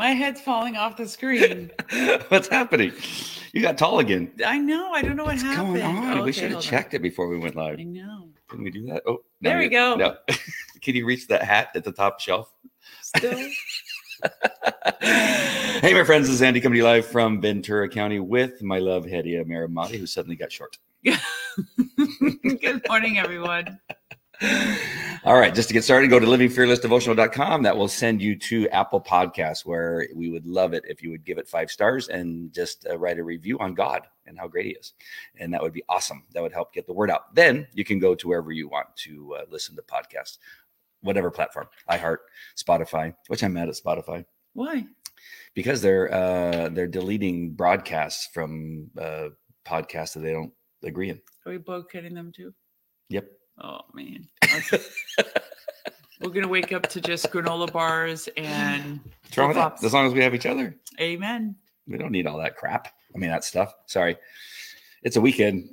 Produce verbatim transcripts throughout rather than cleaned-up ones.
My head's falling off the screen. What's happening? You got tall again. I know. I don't know what What's happened. going on? Oh, we okay, should have hold checked on. it before we went live. I know. Can we do that? Oh, There no, we go. No. Can you reach that hat at the top shelf? Still. Hey, my friends, this is Andy coming to you live from Ventura County with my love, Hedia Maramati, who suddenly got short. Good morning, everyone. All right, just to get started, go to living fearless devotional dot com. That will send you to Apple Podcasts, where we would love it if you would give it five stars and just uh, write a review on God and how great he is. And that would be awesome. That would help get the word out. Then you can go to wherever you want to uh, listen to podcasts, whatever platform, iHeart, Spotify, which I'm mad at Spotify. Why? Because they're uh, they're deleting broadcasts from uh, podcasts that they don't agree in. Are we boycotting them too? Yep. Oh, man. Okay. We're going to wake up to just granola bars and What's wrong with that? flip-flops. As long as we have each other. Amen. We don't need all that crap. I mean, that stuff. Sorry. It's a weekend.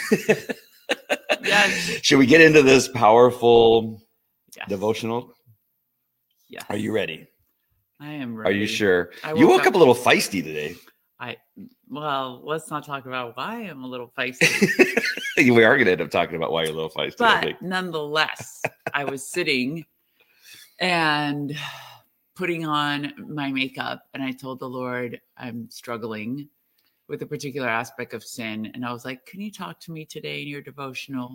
Yes. Should we get into this powerful Yes. devotional? Yes. Are you ready? I am ready. Are you sure? I You woke woke up, up- a little feisty today. I Well, let's not talk about why I'm a little feisty. We are going to end up talking about why you're a little feisty. I think. But nonetheless, I was sitting and putting on my makeup, and I told the Lord I'm struggling with a particular aspect of sin. And I was like, can you talk to me today in your devotional?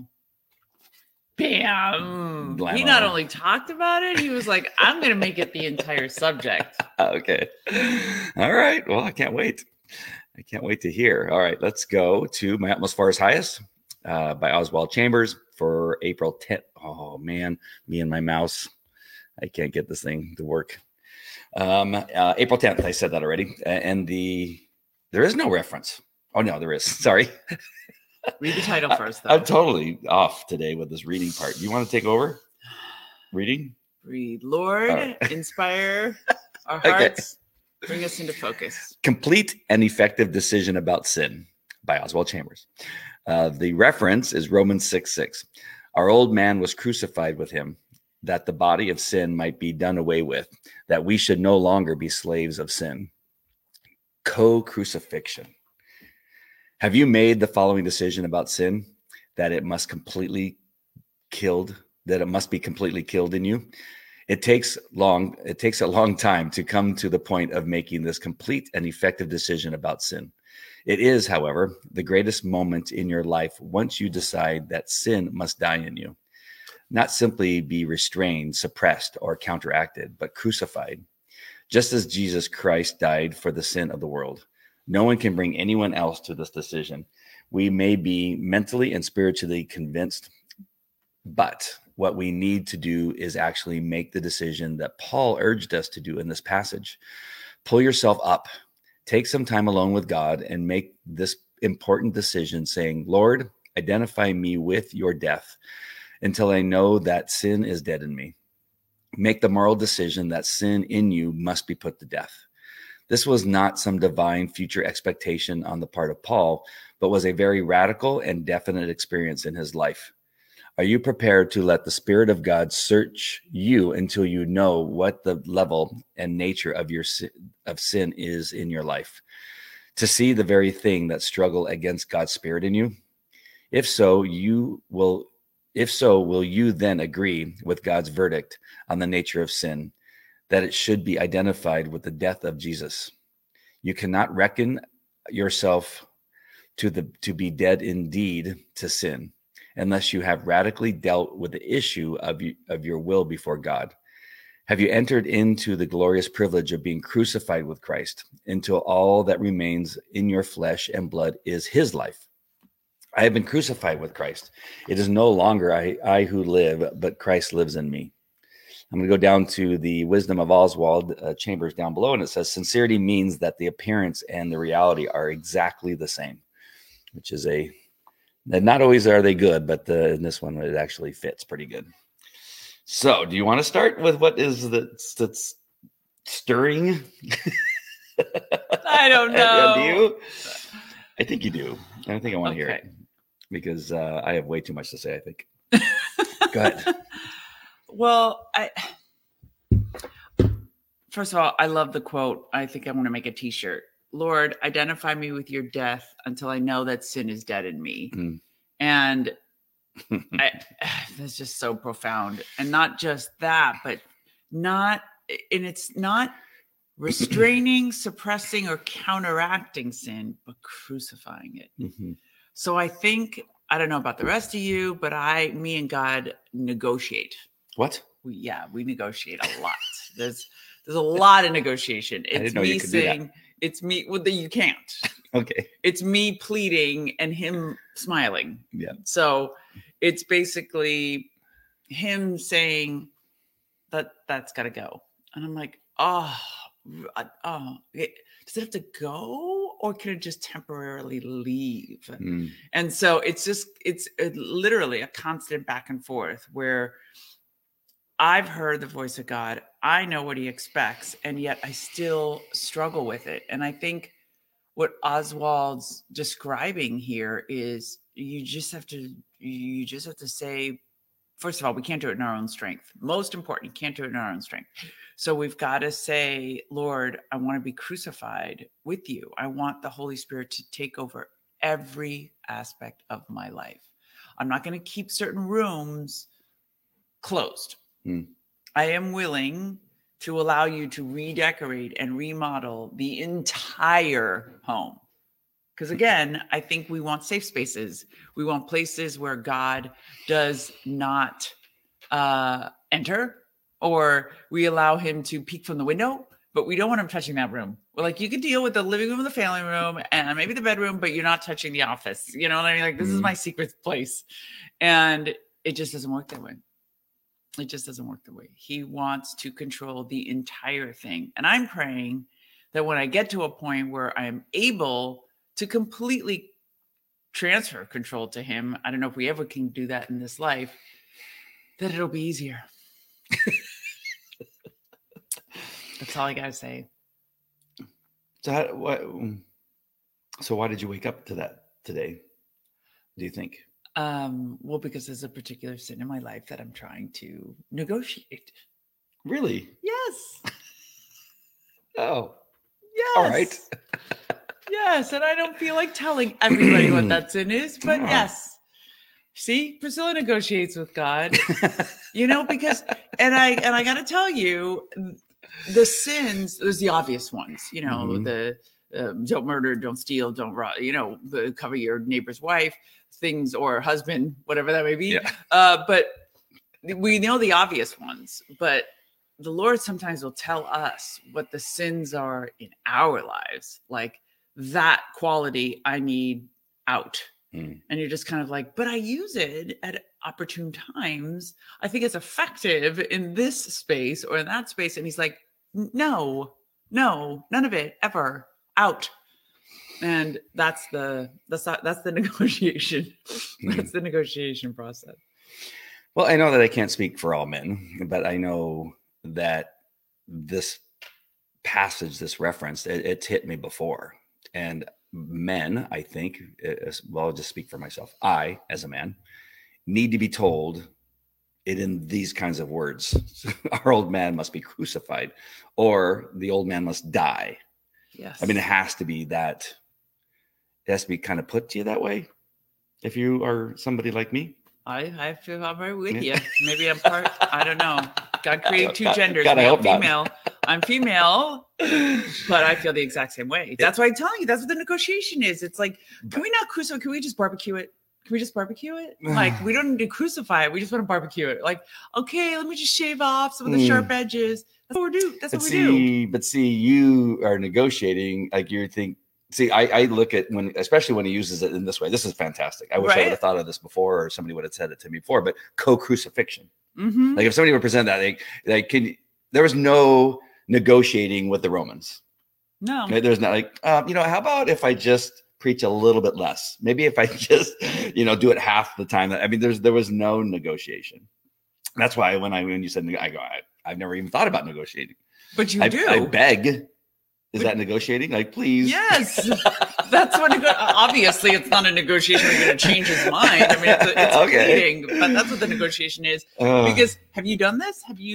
Bam! Blammo. He not only talked about it, he was like, I'm going to make it the entire subject. Okay. All right. Well, I can't wait. I can't wait to hear. All right. Let's go to My Utmost Far Is Highest uh, by Oswald Chambers for April tenth. Oh, man. Me and my mouse. I can't get this thing to work. Um, uh, April tenth. I said that already. And the there is no reference. Oh, no, there is. Sorry. Read the title first, though. I'm totally off today with this reading part. You want to take over? Reading? Read. Lord, right. inspire our Okay. hearts. Bring us into focus. Complete and Effective Decision About Sin by Oswald Chambers. Uh, the reference is Romans six six. Our old man was crucified with him, that the body of sin might be done away with, that we should no longer be slaves of sin. Co-crucifixion. Have you made the following decision about sin? That it must completely killed, that it must be completely killed in you? It takes long, it takes a long time to come to the point of making this complete and effective decision about sin. It is, however, the greatest moment in your life once you decide that sin must die in you. Not simply be restrained, suppressed, or counteracted, but crucified. Just as Jesus Christ died for the sin of the world. No one can bring anyone else to this decision. We may be mentally and spiritually convinced, but what we need to do is actually make the decision that Paul urged us to do in this passage. Pull yourself up, take some time alone with God, and make this important decision saying, Lord, identify me with your death until I know that sin is dead in me. Make the moral decision that sin in you must be put to death. This was not some divine future expectation on the part of Paul, but was a very radical and definite experience in his life. Are you prepared to let the Spirit of God search you until you know what the level and nature of your of sin is in your life? To see the very thing that struggle against God's Spirit in you? If so, you will if so, will you then agree with God's verdict on the nature of sin, that it should be identified with the death of Jesus? You cannot reckon yourself to the to be dead indeed to sin, unless you have radically dealt with the issue of, you, of your will before God. Have you entered into the glorious privilege of being crucified with Christ until all that remains in your flesh and blood is his life? I have been crucified with Christ. It is no longer I, I who live, but Christ lives in me. I'm going to go down to the Wisdom of Oswald uh, Chambers down below, and it says, sincerity means that the appearance and the reality are exactly the same, which is a not always are they good, but the, in this one, it actually fits pretty good. So do you want to start with what is that's, that's stirring? I don't know. Do you? I think you do. I think I want to hear Okay. it because uh, I have way too much to say, I think. Go ahead. Well, I First of all, I love the quote. I think I want to make a t-shirt. Lord, identify me with your death until I know that sin is dead in me. Mm. And I, that's just so profound. And not just that, but not, and it's not restraining, suppressing, or counteracting sin, but crucifying it. Mm-hmm. So I think, I don't know about the rest of you, but I, me and God negotiate. What? We, yeah, we negotiate a lot. There's There's a lot of negotiation. It's me saying, it's me, well, you can't. Okay. It's me pleading and him smiling. Yeah. So it's basically him saying that that's got to go. And I'm like, oh, oh, it, does it have to go or can it just temporarily leave? Mm. And so it's just, it's literally a constant back and forth where I've heard the voice of God. I know what he expects, and yet I still struggle with it. And I think what Oswald's describing here is you just have to, you just have to say, first of all, we can't do it in our own strength. Most important, you can't do it in our own strength. So we've got to say, Lord, I want to be crucified with you. I want the Holy Spirit to take over every aspect of my life. I'm not going to keep certain rooms closed. Mm. I am willing to allow you to redecorate and remodel the entire home. Because again, I think we want safe spaces. We want places where God does not uh, enter, or we allow him to peek from the window, but we don't want him touching that room. We're like, you can deal with the living room, the family room, and maybe the bedroom, but you're not touching the office. You know what I mean? Like, this mm. is my secret place. And it just doesn't work that way. It just doesn't work that way. He wants to control the entire thing. And I'm praying that when I get to a point where I'm able to completely transfer control to him, I don't know if we ever can do that in this life, that it'll be easier. That's all I got to say. So, how, what, so why did you wake up to that today, do you think? Um, well, because there's a particular sin in my life that I'm trying to negotiate. Really? Yes. Oh. Yes. All right. Yes. And I don't feel like telling everybody what that sin is, but yes. See, Priscilla negotiates with God, you know, because, and I, and I got to tell you, the sins, there's the obvious ones, you know, mm-hmm. the, um, don't murder, don't steal, don't rob, you know, the, cover your neighbor's wife, things, or husband, whatever that may be. Yeah. Uh, but we know the obvious ones, but the Lord sometimes will tell us what the sins are in our lives. Like, that quality I need out. Mm. And you're just kind of like, but I use it at opportune times. I think it's effective in this space or in that space. And he's like, no, no, none of it ever, out. And that's the, that's not, that's the negotiation. Mm. That's the negotiation process. Well, I know that I can't speak for all men, but I know that this passage, this reference, it, it's hit me before. And men, I think, well, I'll just speak for myself. I, as a man, need to be told it in these kinds of words. Our old man must be crucified, or the old man must die. Yes. I mean, it has to be that, it has to be kind of put to you that way. If you are somebody like me. I, I feel I'm right with you. Maybe I'm part, I don't know. God created two God, genders. God, male, I hope female. Not. I'm female, but I feel the exact same way. That's why I'm telling you. That's what the negotiation is. It's like, can we not crucify? Can we just barbecue it? Can we just barbecue it? Like, we don't need to crucify it. We just want to barbecue it. Like, okay, let me just shave off some of the mm. sharp edges. That's what we do. That's but what we see, do. But see, you are negotiating like you think. See, I, I look at when, especially when he uses it in this way. This is fantastic. I wish right? I would have thought of this before, or somebody would have said it to me before. But co-crucifixion. Mm-hmm. Like if somebody would present that, like, like can there was no negotiating with the Romans. No, okay? There's not like, um, you know, how about if I just preach a little bit less? Maybe if I just, you know, do it half the time. I mean, there's there was no negotiation. That's why when I when you said I go, I, I've never even thought about negotiating. But you I, do. I beg. Is that negotiating? Like, please. Yes. That's what, nego- obviously it's not a negotiation where you're going to change his mind. I mean, it's, a, it's okay. pleading, but that's what the negotiation is. Uh, because have you done this? Have you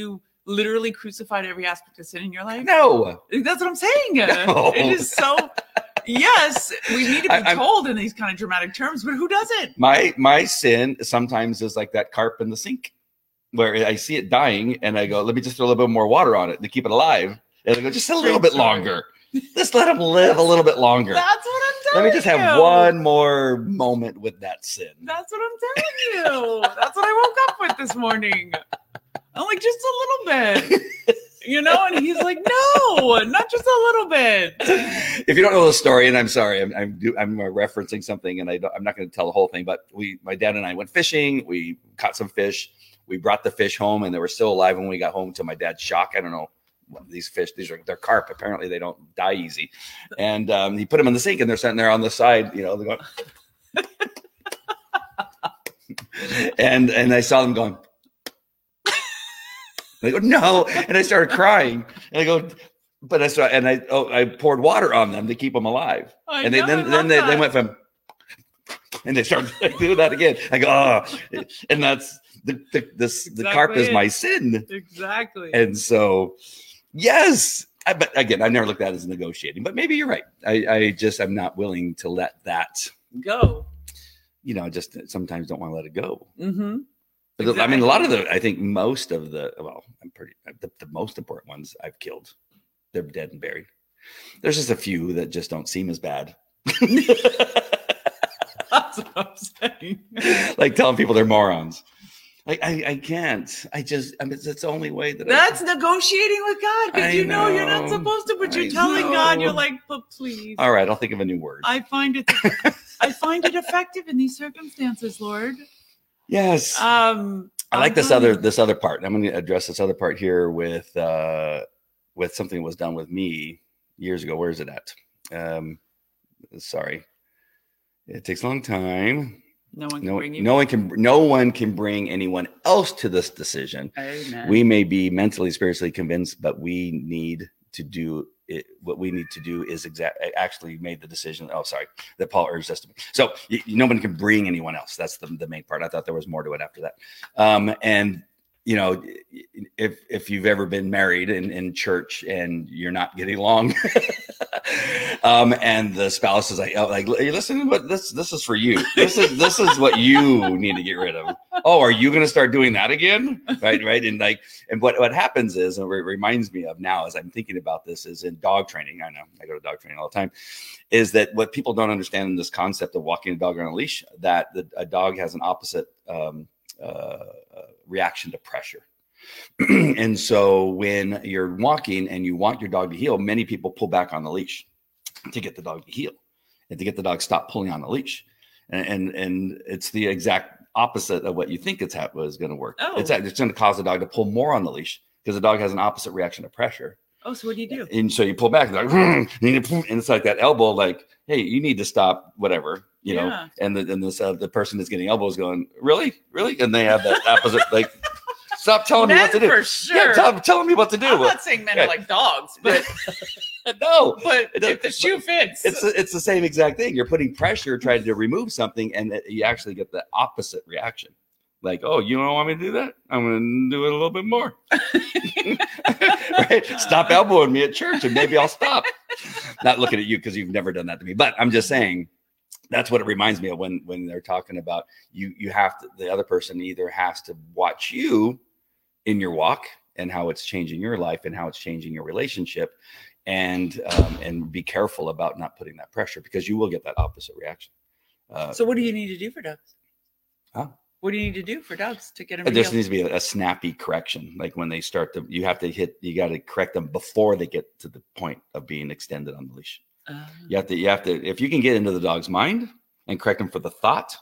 literally crucified every aspect of sin in your life? No. That's what I'm saying. No. It is so, yes, we need to be I, told in these kind of dramatic terms, but who doesn't? My my sin sometimes is like that carp in the sink, where I see it dying and I go, let me just throw a little bit more water on it to keep it alive. And I go, just a little bit longer. Just let him live a little bit longer. That's what I'm Let telling me just you. have one more moment with that sin. That's what I'm telling you. That's what I woke up with this morning. I'm like, just a little bit. You know, and he's like, no, not just a little bit. If you don't know the story, and I'm sorry, I'm I'm, do, I'm referencing something, and I don't, I'm not going to tell the whole thing. But we, my dad and I went fishing. We caught some fish. We brought the fish home, and they were still alive when we got home. To my dad's shock, I don't know. These fish, these are they're carp. Apparently, they don't die easy. And um, he put them in the sink, and they're sitting there on the side. You know, they're going. and and I saw them going. And I go, no, and I started crying. And I go, but I saw, and I oh, I poured water on them to keep them alive. I and they know, then then they, they went from, and they started doing that again. I go, oh, and that's the the this exactly the carp is it. my sin. Exactly. And so, yes, I, but again, I've never looked at it as negotiating. But maybe you're right. I, I just I'm not willing to let that go. You know, just sometimes don't want to let it go. Mm-hmm. Exactly. I mean, a lot of the, I think most of the, well, I'm pretty, the, the most important ones I've killed. They're dead and buried. There's just a few that just don't seem as bad. That's what I'm saying. Like telling people they're morons. Like, I, I can't. I just, I mean, it's the only way that That's I, negotiating with God, because you know, know you're not supposed to, but you're I telling know. God, you're like, but please. All right, I'll think of a new word. I find it, I find it effective in these circumstances, Lord. Yes. Um, I like I'm this telling other you. this other part. I'm going to address this other part here with uh, with something that was done with me years ago. Where is it at? Um, sorry, it takes a long time. No one can No, bring you. no one can. No one can bring anyone else to this decision. Amen. We may be mentally, spiritually convinced, but we need to do it. What we need to do is exact. Actually, made the decision. Oh, sorry, that Paul urged us to. So you, no one can bring anyone else. That's the, the main part. I thought there was more to it after that. Um, and you know, if if you've ever been married in, in church and you're not getting along, um, and the spouse is like, oh, like, hey, listen, but this this is for you. This is this is what you need to get rid of. Oh, are you going to start doing that again? Right, right. And like, and what what happens is, and what it reminds me of now as I'm thinking about this, is in dog training. I know I go to dog training all the time. Is that what people don't understand in this concept of walking a dog on a leash? That the, a dog has an opposite um, uh, uh, reaction to pressure. And so when you're walking and you want your dog to heel, many people pull back on the leash to get the dog to heel and to get the dog to stop pulling on the leash. And and, and it's the exact opposite of what you think it's ha- is going to work. Oh. It's it's going to cause the dog to pull more on the leash because the dog has an opposite reaction to pressure. Oh, so what do you do? And so you pull back, like, and it's like that elbow, like, hey, you need to stop, whatever, you know. Yeah. And the and this uh, the person that's getting elbows going, really, really, and they have that opposite, like, stop telling me Men what to do. for sure. Yeah, tell, telling me what to do. I'm not saying men Yeah. are like dogs, but no, but It- if the shoe fits, it's it's the same exact thing. You're putting pressure, trying to remove something, and it- you actually get the opposite reaction. Like, oh, you don't want me to do that? I'm going to do it a little bit more. Right? Stop elbowing me at church, and maybe I'll stop. Not looking at you because you've never done that to me, but I'm just saying that's what it reminds me of when when they're talking about you. You have to. The other person either has to watch you in your walk and how it's changing your life and how it's changing your relationship, and um, and be careful about not putting that pressure because you will get that opposite reaction. Uh, so what do you need to do for dogs? Huh? What do you need to do for dogs to get them? It to just heel? needs to be a, a snappy correction. Like when they start to, you have to hit, you got to correct them before they get to the point of being extended on the leash. Uh, You have to, you have to, if you can get into the dog's mind and correct them for the thought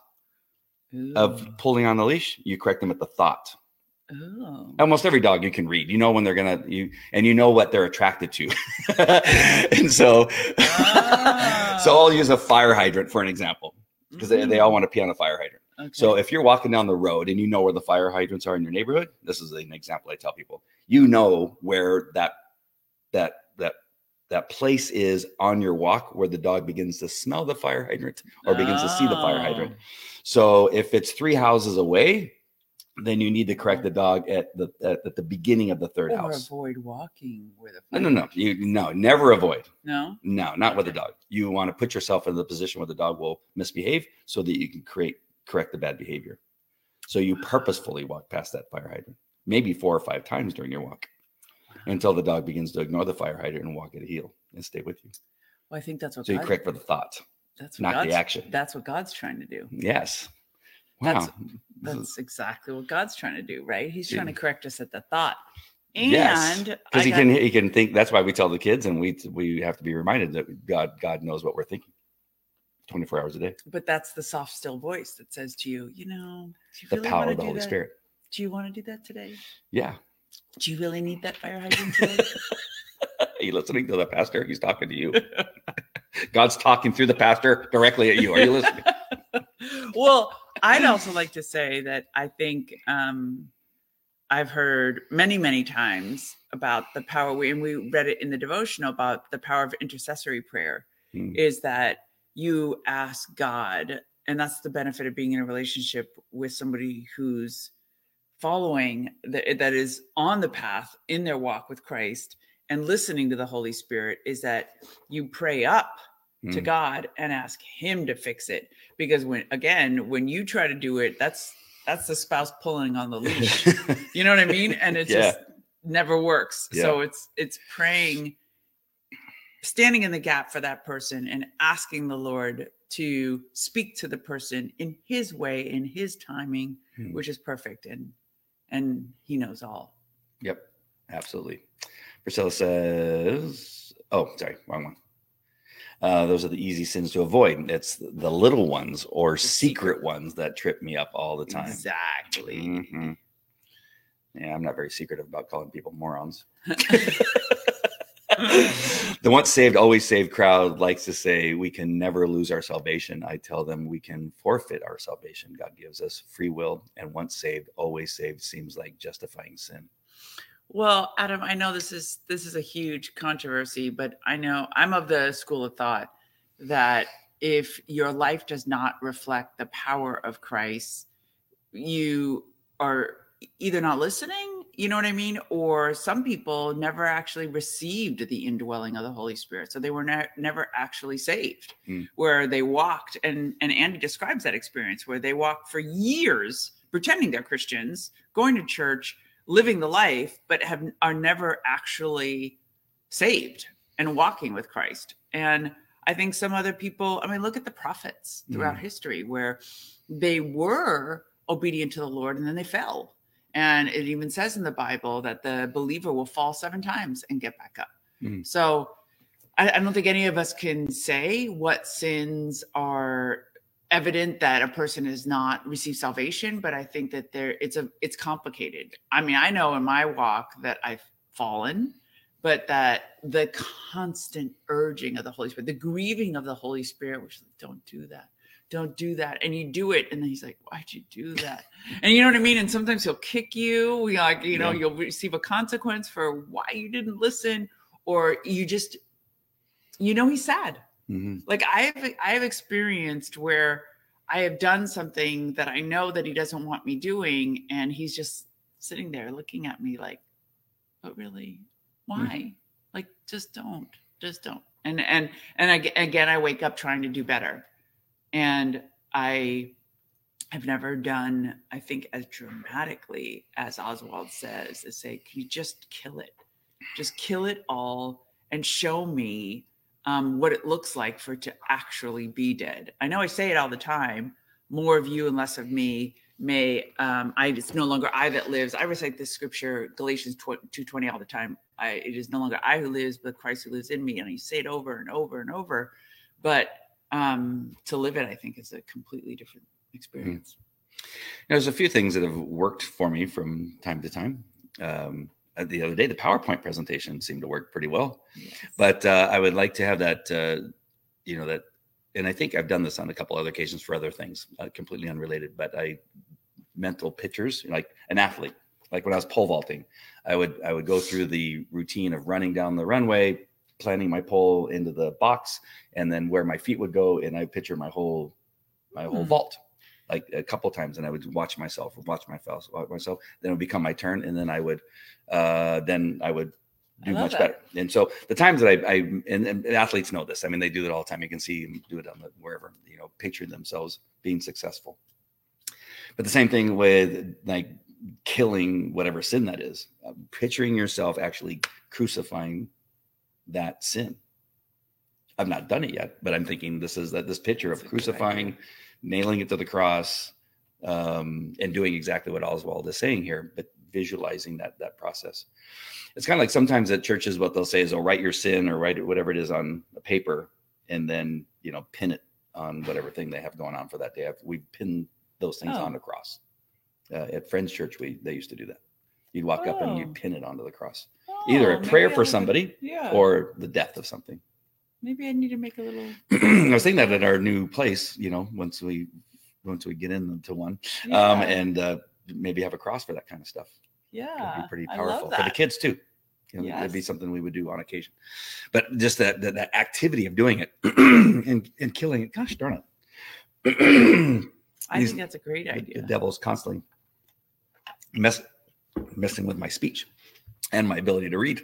of ooh. pulling on the leash, you correct them at the thought. Oh. Almost every dog you can read, you know, when they're going to, you, and you know what they're attracted to. And so, Ah. so I'll use a fire hydrant for an example because they, they all want to pee on a fire hydrant. Okay. So if you're walking down the road and you know where the fire hydrants are in your neighborhood, this is an example I tell people. You know where that that that that place is on your walk where the dog begins to smell the fire hydrant or begins to see the fire hydrant. Oh. So if it's three houses away, then you need to correct the dog at the at, at the beginning of the third or house. avoid walking with a No, no, no. You no, never avoid. No, no, not okay. with a dog. You want to put yourself in the position where the dog will misbehave, so that you can create correct the bad behavior. So you purposefully walk past that fire hydrant, maybe four or five times during your walk, until the dog begins to ignore the fire hydrant and walk at a heel and stay with you. Well, I think that's what. So God, you correct for the thought. That's what not God's, the action. That's what God's trying to do. Yes. Wow. That's, that's exactly what God's trying to do, right? He's trying to correct us at the thought. And yes, because he got, can he can think. That's why we tell the kids, and we we have to be reminded that God God knows what we're thinking, twenty-four hours a day. But that's the soft, still voice that says to you, you know, do you the really power want of to the do Holy that? Spirit. Do you want to do that today? Yeah. Do you really need that fire hydrant today? Are you listening to the pastor? He's talking to you. God's talking through the pastor directly at you. Are you listening? Well, I'd also like to say that I think um, I've heard many, many times about the power, we, and we read it in the devotional about the power of intercessory prayer, hmm. is that you ask God, and that's the benefit of being in a relationship with somebody who's following, the, that is on the path in their walk with Christ and listening to the Holy Spirit, is that you pray up mm. to God and ask him to fix it. Because when, again, when you try to do it, that's, that's the spouse pulling on the leash, you know what I mean? And it yeah. just never works. Yeah. So it's, it's praying, standing in the gap for that person and asking the Lord to speak to the person in his way, in his timing, mm. which is perfect. And, and he knows all. Yep. Absolutely. Priscilla says, oh, sorry, wrong one. Uh, those are the easy sins to avoid. It's the little ones or secret, secret ones that trip me up all the time. Exactly. Mm-hmm. Yeah, I'm not very secretive about calling people morons. The once saved, always saved crowd likes to say we can never lose our salvation. I tell them we can forfeit our salvation. God gives us free will, and once saved, always saved seems like justifying sin. Well, Adam, I know this is this is a huge controversy, but I know I'm of the school of thought that if your life does not reflect the power of Christ, you are either not listening, you know what I mean? Or some people never actually received the indwelling of the Holy Spirit. So they were ne- never actually saved, mm. where they walked, and, and Andy describes that experience where they walked for years pretending they're Christians, going to church, living the life, but have are never actually saved and walking with Christ. And I think some other people, I mean, look at the prophets throughout mm. history where they were obedient to the Lord and then they fell. And it even says in the Bible that the believer will fall seven times and get back up. Mm. So I, I don't think any of us can say what sins are evident that a person has not received salvation, but I think that there it's a it's complicated. I mean, I know in my walk that I've fallen, but that the constant urging of the Holy Spirit, the grieving of the Holy Spirit, which like, don't do that, don't do that, and you do it, and then he's like, why'd you do that? And you know what I mean? And sometimes he'll kick you, like you know, yeah. you'll receive a consequence for why you didn't listen, or you just, you know, he's sad. Mm-hmm. Like I have, I have experienced where I have done something that I know that he doesn't want me doing, and he's just sitting there looking at me like, "But really, why? Mm-hmm. Like, just don't, just don't." And and and I, again, I wake up trying to do better, and I have never done, I think, as dramatically as Oswald says, is say, "Can you just kill it? Just kill it all and show me." Um, what it looks like for it to actually be dead. I know I say it all the time, more of you and less of me may, um, I, it's no longer I that lives. I recite this scripture, Galatians two twenty all the time. I, it is no longer I who lives, but Christ who lives in me. And I say it over and over and over, but um, to live it, I think is a completely different experience. Mm-hmm. There's a few things that have worked for me from time to time. Um, The other day, the PowerPoint presentation seemed to work pretty well, yes. but uh, I would like to have that, uh, you know, that, and I think I've done this on a couple other occasions for other things, uh, completely unrelated, but I mental pictures, like an athlete, like when I was pole vaulting, I would, I would go through the routine of running down the runway, planting my pole into the box, and then where my feet would go. And I picture my whole, my whole mm. vault. like a couple times, and I would watch myself, watch myself, watch myself. Then it would become my turn, and then I would, uh, then I would do much that. better. And so the times that I, I and, and athletes know this. I mean, they do it all the time. You can see them do it on the wherever, you know, picture themselves being successful. But the same thing with like killing whatever sin that is, uh, picturing yourself actually crucifying that sin. I've not done it yet, but I'm thinking this is that this picture That's of crucifying, nailing it to the cross, um, and doing exactly what Oswald is saying here, but visualizing that that process. It's kind of like sometimes at churches, what they'll say is, "Oh, write your sin or write whatever it is on a paper, and then you know pin it on whatever thing they have going on for that day." We pin those things Oh. on the cross. Uh, at Friends Church, we they used to do that. You'd walk oh. up and you'd pin it onto the cross, oh, either a prayer for somebody yeah. or the death of something. Maybe I need to make a little. I was thinking that at our new place, you know, once we once we get into one, yeah. um, and uh, maybe have a cross for that kind of stuff. Yeah, it'd be pretty powerful for the kids too. You know, yes. It'd be something we would do on occasion. But just that that, that activity of doing it and and killing it. Gosh darn it! I think that's a great idea. The, the devil's constantly mess, messing with my speech and my ability to read.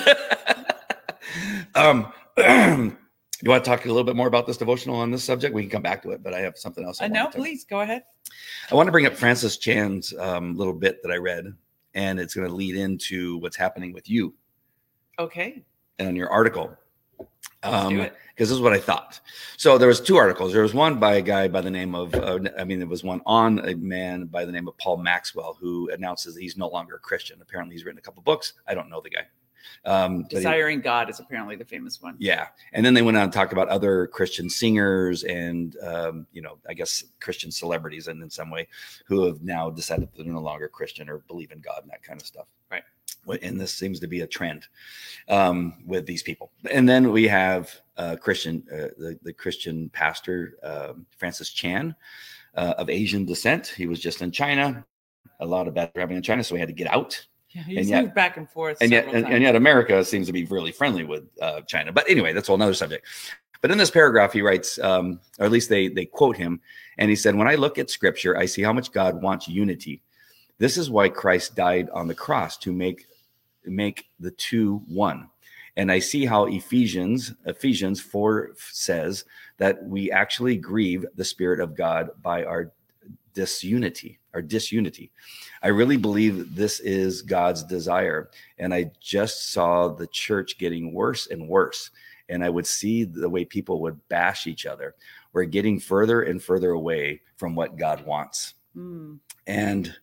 um, you want to talk a little bit more about this devotional on this subject? We can come back to it, but I have something else. I, I know, please go ahead. I want to bring up Francis Chan's um, little bit that I read, and it's going to lead into what's happening with you. Okay. And on your article. Let's do it. Because this is what I thought. So there was two articles. There was one by a guy by the name of, uh, I mean, there was one on a man by the name of Paul Maxwell, who announces that he's no longer a Christian. Apparently he's written a couple books. I don't know the guy. Um, Desiring he, God is apparently the famous one. Yeah. And then they went on and talked about other Christian singers and, um, you know, I guess Christian celebrities and in some way who have now decided that they're no longer Christian or believe in God and that kind of stuff. Right. And this seems to be a trend um, with these people. And then we have uh, Christian, uh, the, the Christian pastor, um, Francis Chan uh, of Asian descent. He was just in China. A lot of bad happening in China, so he had to get out. Yeah, he's moved back and forth. And yet, and, and yet America seems to be really friendly with uh, China. But anyway, that's a whole nother subject. But in this paragraph, he writes, um, or at least they they quote him, and he said, "When I look at Scripture, I see how much God wants unity. This is why Christ died on the cross, to make make the two one. And I see how Ephesians Ephesians four says that we actually grieve the Spirit of God by our disunity, our disunity. I really believe this is God's desire. And I just saw the church getting worse and worse. And I would see the way people would bash each other. We're getting further and further away from what God wants. Mm. And,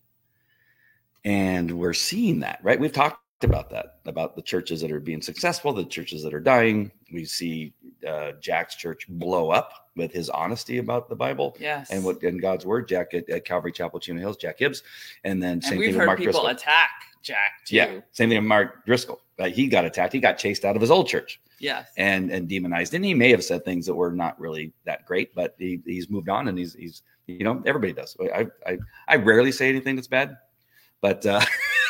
and we're seeing that, right? We've talked about that, about the churches that are being successful, the churches that are dying. We see uh, Jack's church blow up with his honesty about the Bible, yes, and what in God's word. Jack at, at Calvary Chapel, Chino Hills, Jack Hibbs, and then same and we've thing heard with Mark people Driscoll. attack Jack too. Yeah, same thing with Mark Driscoll. Uh, he got attacked. He got chased out of his old church. Yes, and and demonized. And he may have said things that were not really that great, but he, he's moved on, and he's he's you know everybody does. I I I rarely say anything that's bad, but. Uh,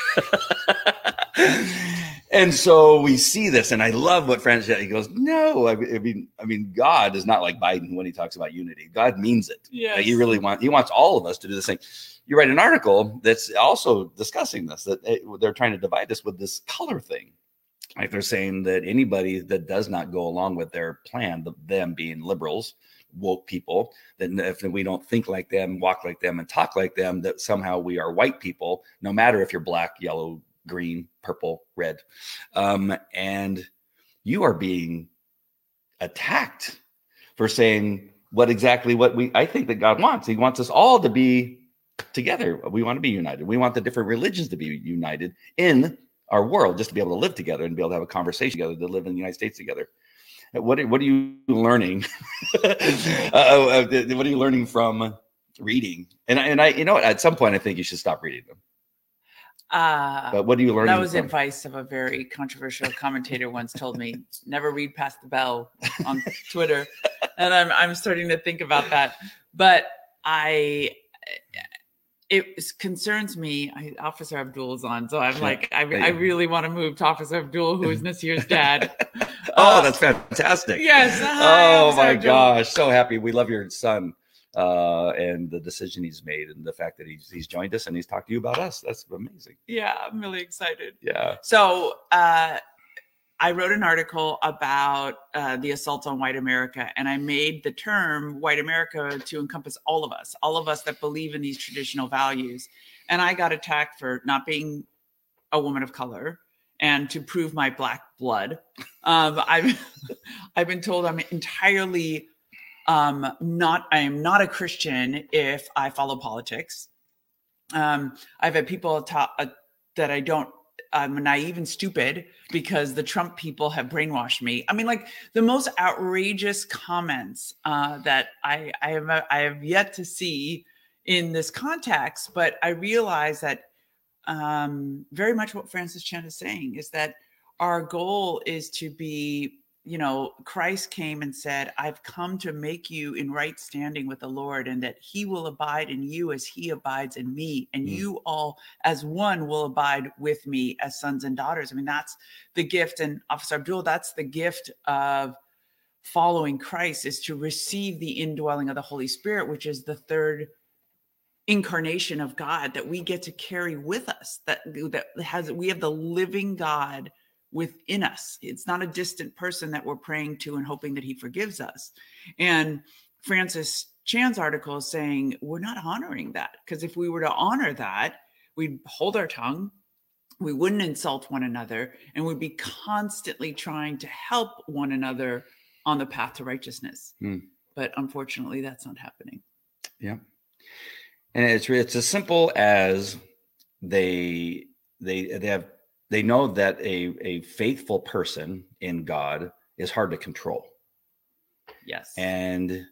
And so we see this, and I love what Francis, he goes, no, I mean, I mean, God is not like Biden when he talks about unity. God means it. Yes. Like he really wants, he wants all of us to do the same. You write an article that's also discussing this, that they're trying to divide us with this color thing. Like they're saying that anybody that does not go along with their plan, the, them being liberals, woke people, that if we don't think like them, walk like them, and talk like them, that somehow we are white people, no matter if you're black, yellow, green, purple, red. Um, and you are being attacked for saying what exactly what we, I think that God wants. He wants us all to be together. We want to be united. We want the different religions to be united in our world, just to be able to live together and be able to have a conversation together, to live in the United States together. What are, what are you learning? uh, what are you learning from reading? And, and I, you know what, at some point, I think you should stop reading them. Uh, but what are you learning? That was from? advice of a very controversial commentator once told me, never read past the bell on Twitter. And I'm, I'm starting to think about that. But I, it concerns me. I, Officer Abdul is on. So I'm like, I, I really want to move to Officer Abdul, who is Nasir's dad. oh, uh, that's fantastic. Yes. Hi, oh Officer my Abdul. gosh. So happy. We love your son. uh, and the decision he's made, and the fact that he's he's joined us and he's talked to you about us. That's amazing. Yeah, I'm really excited. Yeah. So uh, I wrote an article about uh, the assault on white America, and I made the term white America to encompass all of us, all of us that believe in these traditional values. And I got attacked for not being a woman of color and to prove my black blood. Um, I've, I've been told I'm entirely um, not, I am not a Christian if I follow politics. Um, I've had people ta- uh, that I don't, I'm naive and stupid because the Trump people have brainwashed me. I mean, like the most outrageous comments uh, that I, I have, I have yet to see in this context, but I realize that um, very much what Francis Chan is saying is that our goal is to be, you know, Christ came and said, I've come to make you in right standing with the Lord, and that he will abide in you as he abides in me. And mm. you all as one will abide with me as sons and daughters. I mean, that's the gift. And Officer Abdul, that's the gift of following Christ, is to receive the indwelling of the Holy Spirit, which is the third incarnation of God that we get to carry with us, that, that has, we have the living God within us. It's not a distant person that we're praying to and hoping that he forgives us. And Francis Chan's article is saying we're not honoring that, because if we were to honor that, we'd hold our tongue, we wouldn't insult one another, and we'd be constantly trying to help one another on the path to righteousness. Hmm. But unfortunately, that's not happening. Yeah. And it's it's as simple as they they they have They know that a, a faithful person in God is hard to control. Yes. And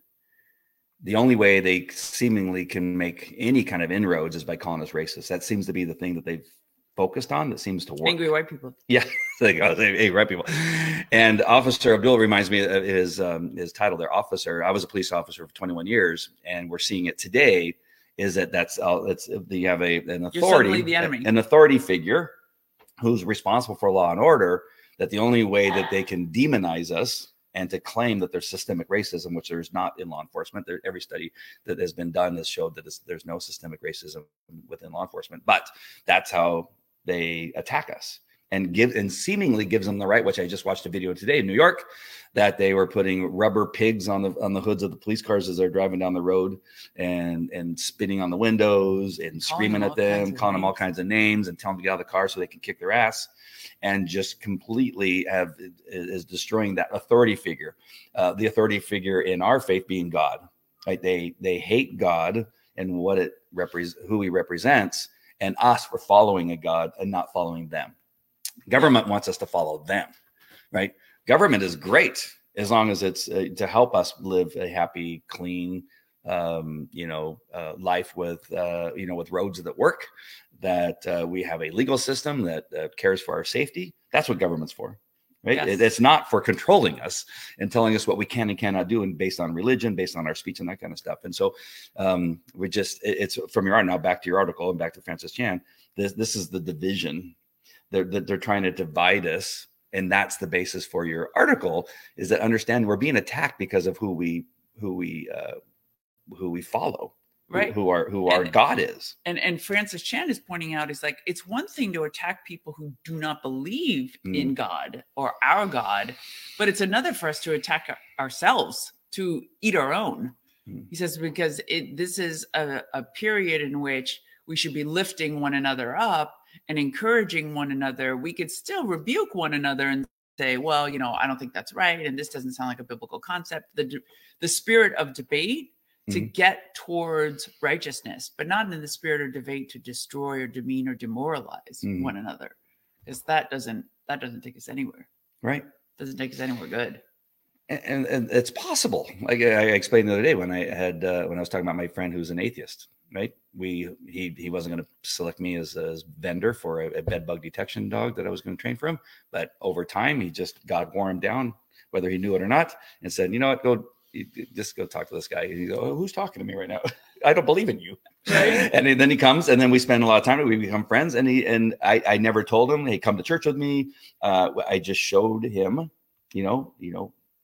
the only way they seemingly can make any kind of inroads is by calling us racist. That seems to be the thing that they've focused on that seems to work. Angry white people. Yeah. There you go. Hey, white people. And Officer Abdul reminds me of his, um, his title there, officer. I was a police officer for twenty-one years, and we're seeing it today is that that's, uh, that's you have a, an authority, the enemy. an authority figure who's responsible for law and order, that the only way that they can demonize us and to claim that there's systemic racism, which there's not in law enforcement. There, every study that has been done has showed that there's no systemic racism within law enforcement, but that's how they attack us and give and seemingly gives them the right, which I just watched a video today in New York, that they were putting rubber pigs on the on the hoods of the police cars as they're driving down the road and and spitting on the windows and screaming at them, calling them all kinds of names and telling them to get out of the car so they can kick their ass, and just completely have is destroying that authority figure, uh, the authority figure in our faith being God. Right? They they hate God and what it represents, who he represents, and us for following a God and not following them. Government wants us to follow them, right? Government is great as long as it's uh, to help us live a happy, clean, um, you know, uh, life with, uh, you know, with roads that work, that uh, we have a legal system that uh, cares for our safety. That's what government's for, right? Yes. It, it's not for controlling us and telling us what we can and cannot do, and based on religion, based on our speech and that kind of stuff. And so um, we just, it, it's from your art now back to your article and back to Francis Chan. This, this is the division. They're, they're trying to divide us. And that's the basis for your article, is that understand we're being attacked because of who we, who we, uh, who we follow, right? Who, who our, who and, our God is. And, and Francis Chan is pointing out is like, it's one thing to attack people who do not believe mm. in God or our God, but it's another for us to attack our, ourselves, to eat our own. Mm. He says, because it, this is a, a period in which we should be lifting one another up and encouraging one another. We could still rebuke one another and say, well, you know, I don't think that's right, and this doesn't sound like a biblical concept. The, the spirit of debate mm-hmm. to get towards righteousness, but not in the spirit of debate to destroy or demean or demoralize mm-hmm. one another, because that doesn't that doesn't take us anywhere. Right. Doesn't take us anywhere good. And, and, and it's possible. Like I explained the other day when I had uh, when I was talking about my friend who's an atheist. Right. We he he wasn't going to select me as a vendor for a, a bed bug detection dog that I was going to train for him. But over time, he just God wore him down, whether he knew it or not, and said, you know what, go just go talk to this guy. And he goes, oh, who's talking to me right now? I don't believe in you. Right. And then he comes, and then we spend a lot of time. We become friends. And he and I I never told him, hey, come to church with me. Uh, I just showed him, you know, you know.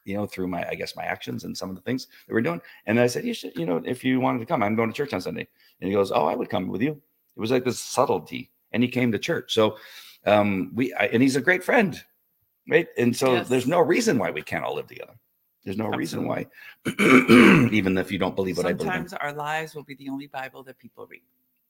you know, through my, I guess, my actions and some of the things that we're doing. And I said, you should, you know, if you wanted to come, I'm going to church on Sunday. And he goes, oh, I would come with you. It was like this subtlety. And he came to church. So um, we, I, and he's a great friend, right? And so Yes. there's no reason why we can't all live together. There's no reason why, even if you don't believe what I believe in. Sometimes our lives will be the only Bible that people read.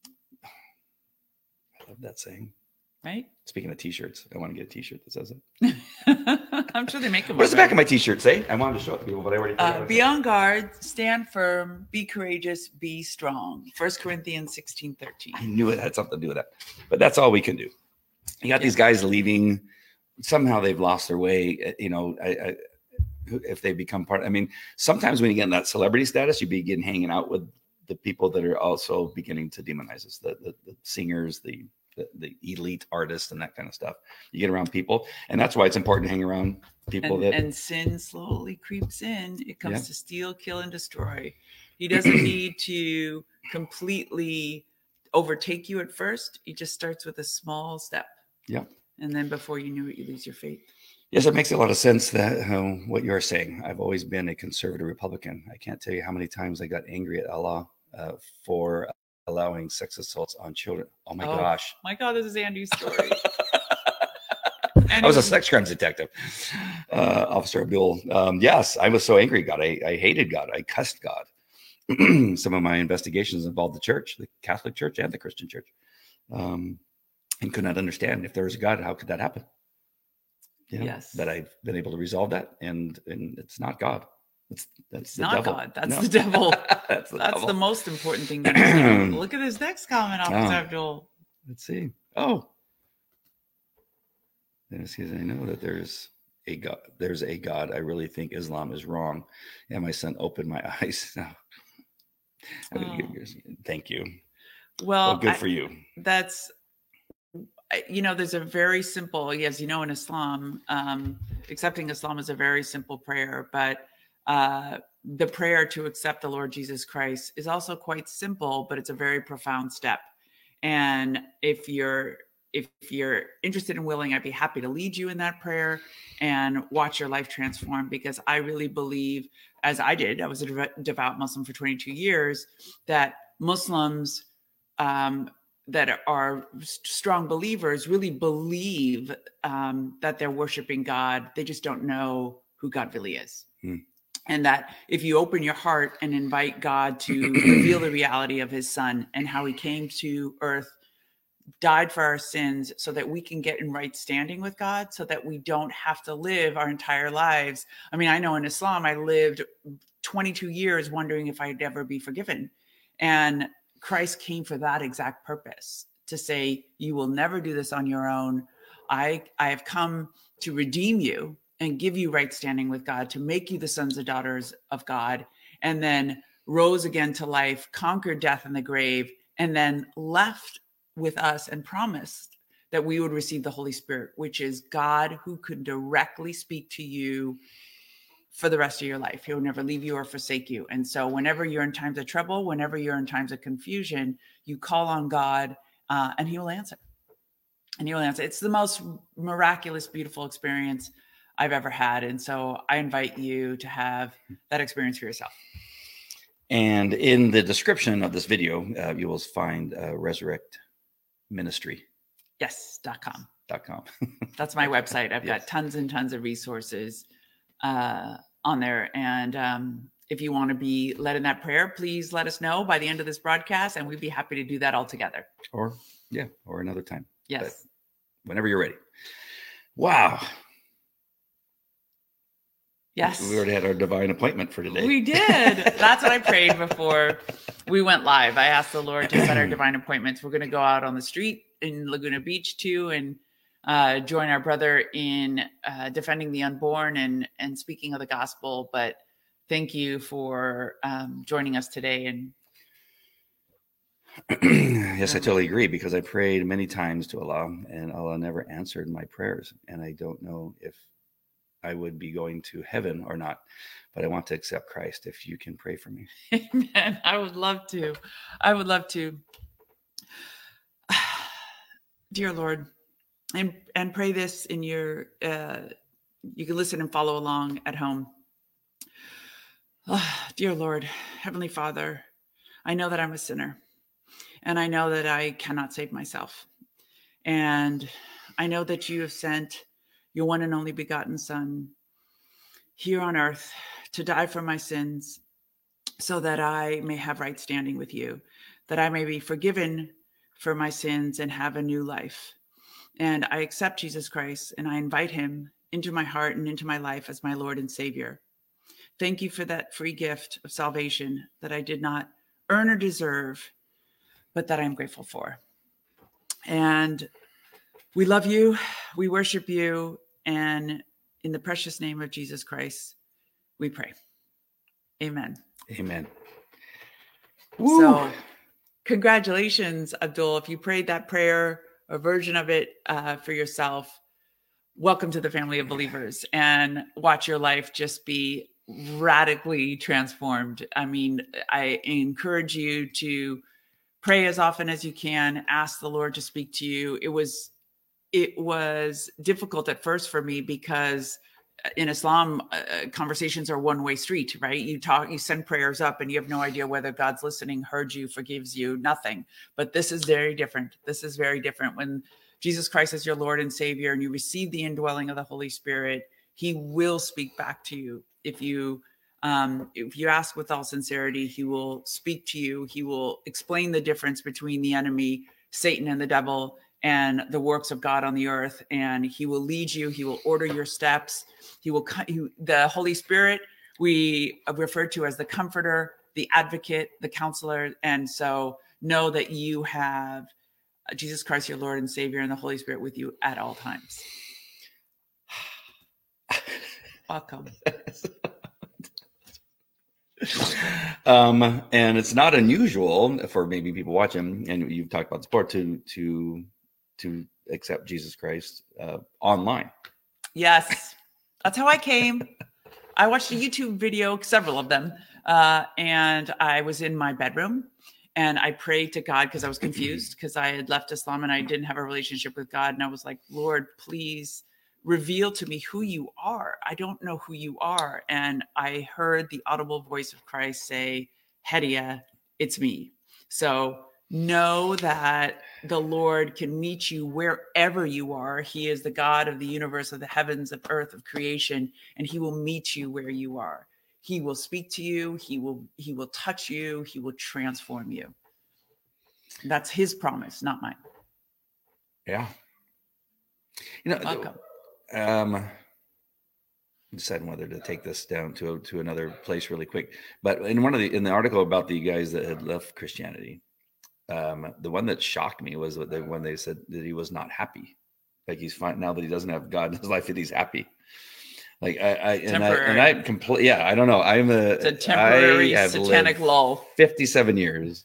I love that saying. Right? Speaking of t-shirts, I want to get a t-shirt that says it. I'm sure they make them. What does the back of my t-shirt say? I wanted to show it to people, but I already Uh, be on guard, stand firm, be courageous, be strong. First Corinthians sixteen thirteen. I knew it had something to do with that. But that's all we can do. You got Yeah. these guys leaving. Somehow they've lost their way. You know, I, I, if they become part, I mean, sometimes when you get in that celebrity status, you begin hanging out with the people that are also beginning to demonize us, the, the, the singers, the, the the elite artists and that kind of stuff. You get around people, and that's why it's important to hang around people And, that and sin slowly creeps in. It comes Yeah. to steal, kill, and destroy. He doesn't need to completely overtake you at first. He just starts with a small step. Yeah. And then before you knew it, you lose your faith. Yes, it makes a lot of sense that uh, what you're saying. I've always been a conservative Republican. I can't tell you how many times I got angry at Allah uh, for allowing sex assaults on children. Oh my Oh, gosh. My God, this is Andy's story. I was a sex crimes detective, uh, Officer Abdul. Um, yes, I was so angry at God. I, I hated God. I cussed God. Some of my investigations involved the church, the Catholic Church and the Christian Church, um, and could not understand if there was a God, how could that happen? You know, Yes. But I've been able to resolve that, and and it's not God. It's that's It's the not devil. God. That's No. the devil. That's the That's devil. the most important thing to understand. Look at this next comment, Officer Oh. Abdul. Let's see. Oh, then it says, I know that there's a God. There's a God. I really think Islam is wrong. And my son opened my eyes. I mean, Oh. you- Thank you. Well, Well, good I- for you. that's I- you know there's a very simple, as you know, in Islam, um accepting Islam is a very simple prayer, but uh the prayer to accept the Lord Jesus Christ is also quite simple, but it's a very profound step. And if you're if you're interested and willing, I'd be happy to lead you in that prayer and watch your life transform, because I really believe, as I did, I was a dev- devout Muslim for twenty-two years, that Muslims um, that are strong believers really believe um, that they're worshiping God. They just don't know who God really is. Hmm. And that if you open your heart and invite God to reveal the reality of his son and how he came to earth, died for our sins so that we can get in right standing with God, so that we don't have to live our entire lives. I mean, I know in Islam, I lived twenty-two years wondering if I'd ever be forgiven. And Christ came for that exact purpose, to say, you will never do this on your own. I, I have come to redeem you and give you right standing with God, to make you the sons and daughters of God, and then rose again to life, conquered death and the grave, and then left with us and promised that we would receive the Holy Spirit, which is God who could directly speak to you for the rest of your life. He will never leave you or forsake you. And so whenever you're in times of trouble, whenever you're in times of confusion, you call on God uh, and he will answer. And he will answer. It's the most miraculous, beautiful experience I've ever had. And so I invite you to have that experience for yourself. And in the description of this video, uh, you will find uh, Resurrect Ministry Yes, dot com. dot com. That's my website. I've Yes. got tons and tons of resources uh, on there. And um, if you want to be led in that prayer, please let us know by the end of this broadcast, and we'd be happy to do that all together. Or, yeah, or another time. Yes. Whenever you're ready. Wow. Yes. We already had our divine appointment for today. We did. That's what I prayed before we went live. I asked the Lord to set our divine appointments. We're going to go out on the street in Laguna Beach too, and uh, join our brother in uh, defending the unborn and and speaking of the gospel. But thank you for um, joining us today. And Yes, I totally agree, because I prayed many times to Allah, and Allah never answered my prayers. And I don't know if I would be going to heaven or not, but I want to accept Christ. If you can pray for me. Amen. I would love to. I would love to. Dear Lord, and and pray this in your, uh, you can listen and follow along at home. Oh, dear Lord, Heavenly Father, I know that I'm a sinner, and I know that I cannot save myself. And I know that you have sent your one and only begotten Son here on earth to die for my sins so that I may have right standing with you, that I may be forgiven for my sins and have a new life. And I accept Jesus Christ and I invite him into my heart and into my life as my Lord and Savior. Thank you for that free gift of salvation that I did not earn or deserve, but that I'm grateful for. And we love you. We worship you. And in the precious name of Jesus Christ, we pray. Amen. Amen. Woo. So congratulations, Abdul. If you prayed that prayer, a version of it uh, for yourself, welcome to the family of believers, and watch your life just be radically transformed. I mean, I encourage you to pray as often as you can. Ask the Lord to speak to you. It was, it was difficult at first for me because in Islam, uh, conversations are one-way street, right? You talk, you send prayers up and you have no idea whether God's listening, heard you, forgives you, nothing. But this is very different. This is very different. When Jesus Christ is your Lord and Savior and you receive the indwelling of the Holy Spirit, he will speak back to you. If you, um, if you ask with all sincerity, he will speak to you. He will explain the difference between the enemy, Satan, and the devil, and the works of God on the earth. And he will lead you. He will order your steps. He will, he, the Holy Spirit, we refer to as the comforter, the advocate, the counselor. And so know that you have Jesus Christ, your Lord and Savior, and the Holy Spirit with you at all times. Welcome. um, and it's not unusual for maybe people watching, and you've talked about sport, to to to accept Jesus Christ uh, online. Yes, that's how I came. I watched a YouTube video, several of them, uh, and I was in my bedroom and I prayed to God because I was confused because I had left Islam and I didn't have a relationship with God. And I was like, Lord, please reveal to me who you are. I don't know who you are. And I heard the audible voice of Christ say, Hedia, it's me. So know that the Lord can meet you wherever you are. He is the God of the universe, of the heavens, of earth, of creation, and he will meet you where you are. He will speak to you. He will, he will touch you. He will transform you. That's his promise, not mine. Yeah. You know, Welcome. Um, I'm deciding whether to take this down to to another place really quick. But in one of the in the article about the guys that had left Christianity, um, the one that shocked me was that they, when they said that he was not happy, like he's fine now that he doesn't have God in his life, that he's happy. Like I, I and I and I completely yeah I don't know I'm a it's a temporary I have satanic lull. fifty-seven years.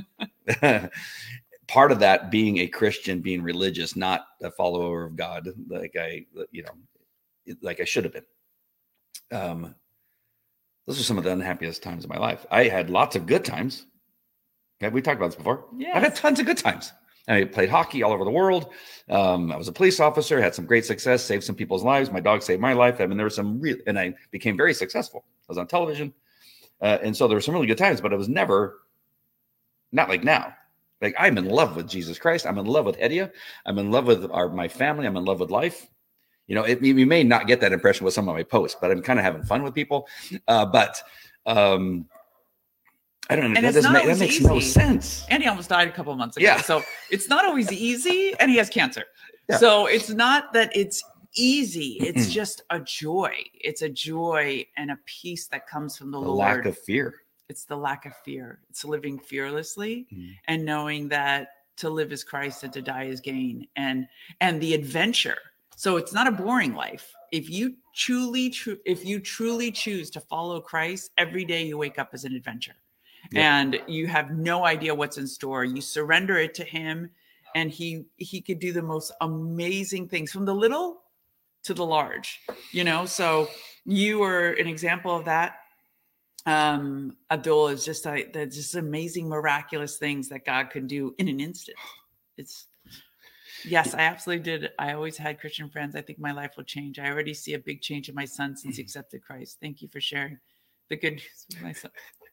Part of that being a Christian, being religious, not a follower of God, like I, you know, like I should have been. Um, those are some of the unhappiest times of my life. I had lots of good times. Okay, we talked about this before. Yes. I've had tons of good times. I played hockey all over the world. Um, I was a police officer, had some great success, saved some people's lives. My dog saved my life. I mean, there were some real, and I became very successful. I was on television. Uh, and so there were some really good times, but it was never, not like now. Like I'm in love with Jesus Christ. I'm in love with Hedia. I'm in love with our, my family. I'm in love with life. You know, it, you may not get that impression with some of my posts, but I'm kind of having fun with people. Uh, but um, I don't know. And that, doesn't make, that makes easy. no sense. And he almost died a couple of months ago. Yeah. So it's not always easy. And he has cancer. Yeah. So it's not that it's easy. It's just a joy. It's a joy and a peace that comes from the, the Lord. Lack of fear. It's the lack of fear. It's living fearlessly mm. and knowing that to live is Christ and to die is gain, and and the adventure. So it's not a boring life. If you truly, tru- if you truly choose to follow Christ, every day you wake up as an adventure, yep. and you have no idea what's in store. You surrender it to him, and he he could do the most amazing things, from the little to the large. You know, so you are an example of that. Um, Abdul is just like the just amazing, miraculous things that God can do in an instant. It's yes, I absolutely did. I always had Christian friends. I think my life will change. I already see a big change in my son since he accepted Christ. Thank you for sharing the good news of my son.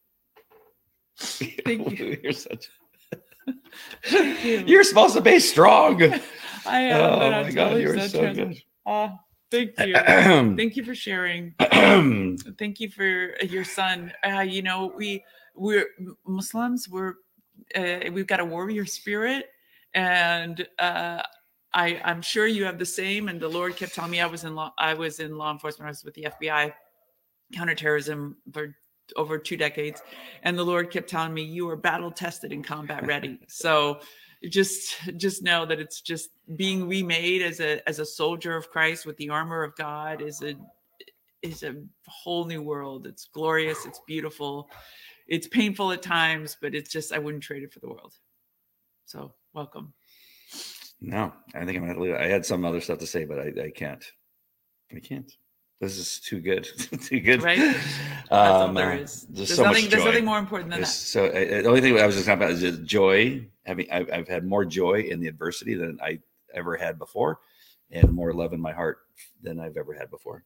Thank you. You're such. Thank you. You're supposed to be strong. I am. Oh but my I'm God, totally you're so so trans- good. Oh, thank you. Thank you for sharing. Thank you for your son. Uh, you know, we we're Muslims. We're uh, we've got a warrior spirit, and uh, I I'm sure you have the same. And the Lord kept telling me I was in law. I was in law enforcement. I was with the F B I, counterterrorism for over two decades, and the Lord kept telling me you are battle tested and combat ready. So just just know that it's just being remade as a as a soldier of Christ with the armor of God is a is a whole new world. It's glorious. It's beautiful. It's painful at times, but it's just, I wouldn't trade it for the world. So welcome. No, I think I'm going to leave it. I had some other stuff to say, but I, I can't. I can't. This is too good. Too good. Right? That's um, all there is. There's, There's so nothing, much there's joy. nothing more important than There's that. So uh, the only thing I was just talking about is just joy. Having I've, I've had more joy in the adversity than I ever had before, and more love in my heart than I've ever had before.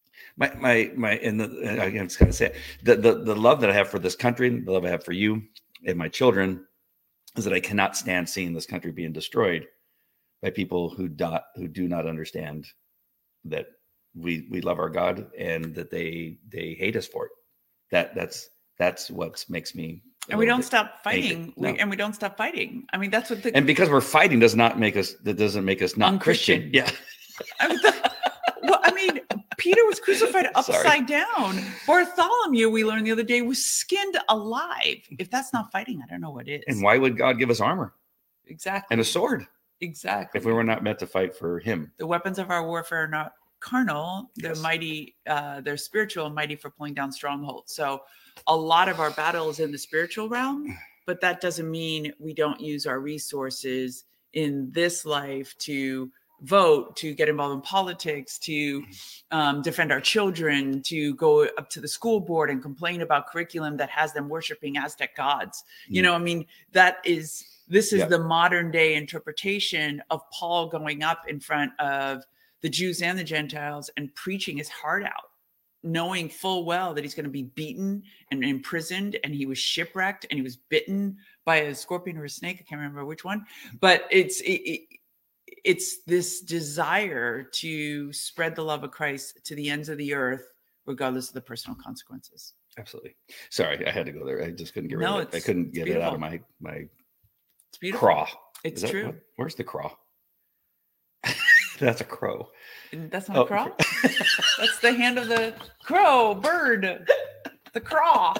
My my my and the and I'm just gonna say it, the the the love that I have for this country, the love I have for you and my children, is that I cannot stand seeing this country being destroyed by people who do who do not understand that we we love our God and that they they hate us for it. That that's that's what makes me. And we don't stop fighting. No. We, and we don't stop fighting. I mean, that's what the and because we're fighting does not make us that doesn't make us not Christian. Christian. Yeah. I mean, the, well, I mean, Peter was crucified upside Sorry. down. Bartholomew, we learned the other day, was skinned alive. If that's not fighting, I don't know what is. And why would God give us armor Exactly. and a sword Exactly. if we were not meant to fight for Him? The weapons of our warfare are not carnal. They're Yes. mighty. Uh, they're spiritual and mighty for pulling down strongholds. So a lot of our battle is in the spiritual realm, but that doesn't mean we don't use our resources in this life to vote, to get involved in politics, to um, defend our children, to go up to the school board and complain about curriculum that has them worshiping Aztec gods. You Mm. know, I mean, that is, this is Yeah. the modern day interpretation of Paul going up in front of the Jews and the Gentiles and preaching his heart out, knowing full well that he's going to be beaten and imprisoned, and he was shipwrecked and he was bitten by a scorpion or a snake. I can't remember which one, but it's, it, it, it's this desire to spread the love of Christ to the ends of the earth, regardless of the personal consequences. Absolutely. Sorry, I had to go there. I just couldn't get rid No, of it. I it's- couldn't it's get it out of beautiful. my my It's beautiful. craw. It's Is that true. what- where's the craw? That's a crow. And that's not Oh. a crow. That's the hand of the crow bird. The craw.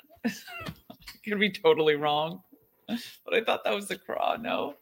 Could be totally wrong, but I thought that was the craw. No.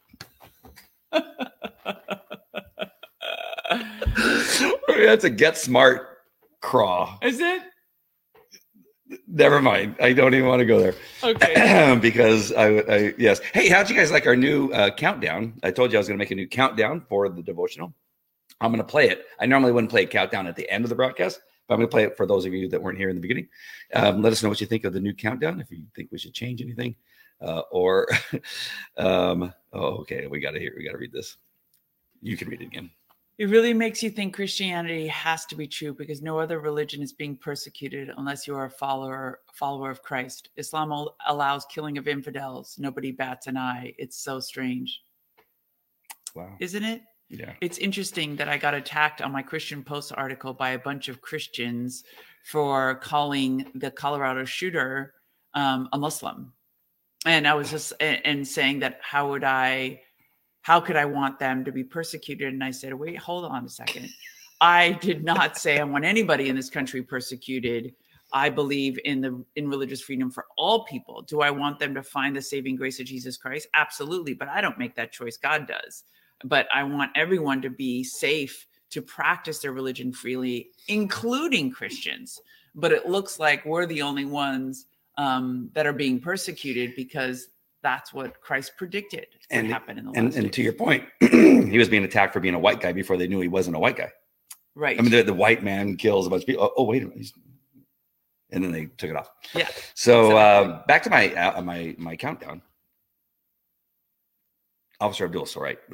That's a get smart craw. Is it? Never mind. I don't even want to go there. Okay. because I, I, yes. Hey, how'd you guys like our new uh, countdown? I told you I was going to make a new countdown for the devotional. I'm going to play it. I normally wouldn't play a countdown at the end of the broadcast, but I'm going to play it for those of you that weren't here in the beginning. Um, let us know what you think of the new countdown. If you think we should change anything, uh, or, um, oh, okay, we got to hear. We got to read this. You can read it again. It really makes you think Christianity has to be true because no other religion is being persecuted unless you are a follower follower of Christ. Islam al- allows killing of infidels. Nobody bats an eye. It's so strange, Wow. isn't it? Yeah. It's interesting that I got attacked on my Christian Post article by a bunch of Christians for calling the Colorado shooter um, a Muslim. And I was just and, and saying that how would I, how could I want them to be persecuted? And I said, wait, hold on a second. I did not say I want anybody in this country persecuted. I believe in the in religious freedom for all people. Do I want them to find the saving grace of Jesus Christ? Absolutely. But I don't make that choice. God does. But I want everyone to be safe to practice their religion freely, including Christians. But it looks like we're the only ones um, that are being persecuted because that's what Christ predicted would And- happen in the last And, and days. to your point, he was being attacked for being a white guy before they knew he wasn't a white guy. Right. I mean, the, the white man kills a bunch of people. Oh, oh wait a minute. He's- And then they took it off. yeah. So Exactly. uh, back to my uh, my my countdown. Officer Abdul Sorite, though.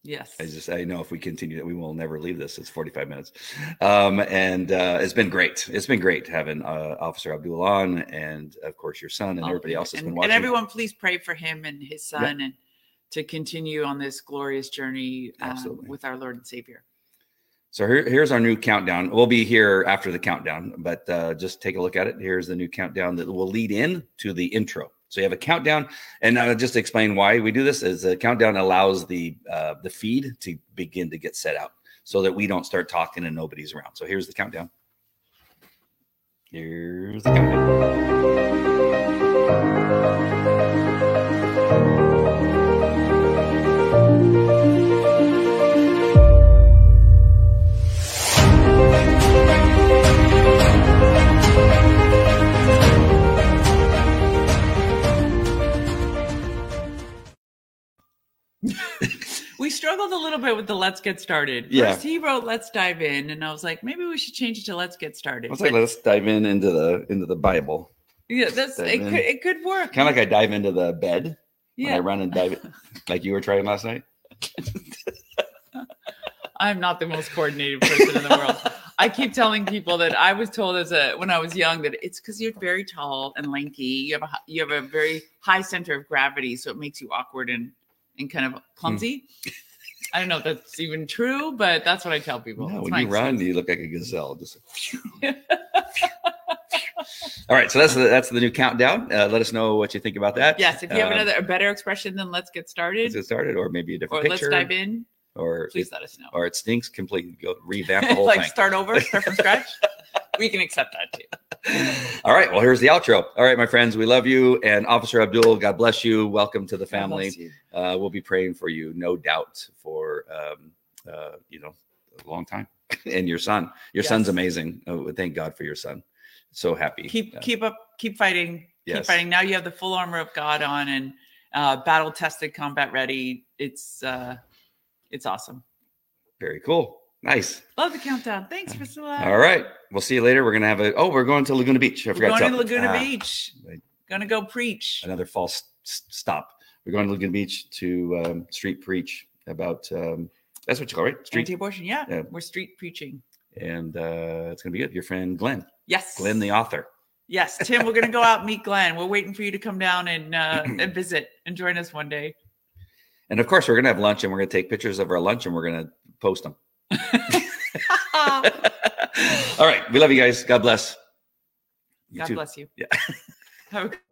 Yes. I just, I know if we continue, we will never leave this. It's forty-five minutes. Um, and uh, it's been great. It's been great having uh, Officer Abdul on, and of course your son and Oh, everybody else that's and, been watching. and everyone, please pray for him and his son Yeah. and to continue on this glorious journey um, Absolutely. with our Lord and Savior. So here, here's our new countdown. We'll be here after the countdown, but uh, just take a look at it. Here's the new countdown that will lead in to the intro. So you have a countdown, and uh, just to explain why we do this is the countdown allows the uh, the feed to begin to get set out so that we don't start talking and nobody's around. So here's the countdown. Here's the countdown. We struggled a little bit with the let's get started. Yeah. First he wrote let's dive in, and I was like, maybe we should change it to let's get started. Let's like let's dive in into the into the Bible. Yeah, that's dive it in. could it could work. Kind of like I dive into the bed when Yeah. I run and dive it, like you were trying last night. I'm not the most coordinated person in the world. I keep telling people that I was told as a when I was young that it's because you're very tall and lanky. You have a hi- you have a very high center of gravity, so it makes you awkward and and kind of clumsy. I don't know if that's even true, but that's what I tell people. No, It's when my you run, excuse. you look like a gazelle. Just all right. So that's the, that's the new countdown. Uh, let us know what you think about that. Yes, if you have Um, another a better expression than let's get let's started get started, or maybe a or different let's picture, dive in, or please it, let us know. or it stinks completely. Go revamp the whole like thing. start over, start from scratch. We can accept that too. All right. Well, here's the outro. All right, my friends, we love you. And Officer Abdul, God bless you. Welcome to the God family. bless you. Uh, we'll be praying for you, no doubt, for um, uh, you know, a long time. And your son, your Yes. son's amazing. Oh, thank God for your son. So happy. Keep Uh, keep up, keep fighting, keep Yes. fighting. Now you have the full armor of God on and uh, battle tested, combat ready. It's uh, it's awesome. Very cool. Nice. Love the countdown. Thanks, Priscilla. All right. We'll see you later. We're gonna have a. Oh, we're going to Laguna Beach. I We're forgot going to to Laguna ah, Beach. right. Gonna go preach. Another false s- stop. We're going to Laguna Beach to um, street preach about. Um, that's what you call it, right? Street, Anti-abortion. Yeah, Yeah. we're street preaching. and uh, it's gonna be good. Your friend Glenn, Yes, Glenn the author. Yes, Tim. We're gonna go out and meet Glenn. We're waiting for you to come down and uh, and visit and join us one day. And of course, we're gonna have lunch, and we're gonna take pictures of our lunch, and we're gonna post them. All right. We love you guys. God bless. You God too. bless you. Yeah. Have a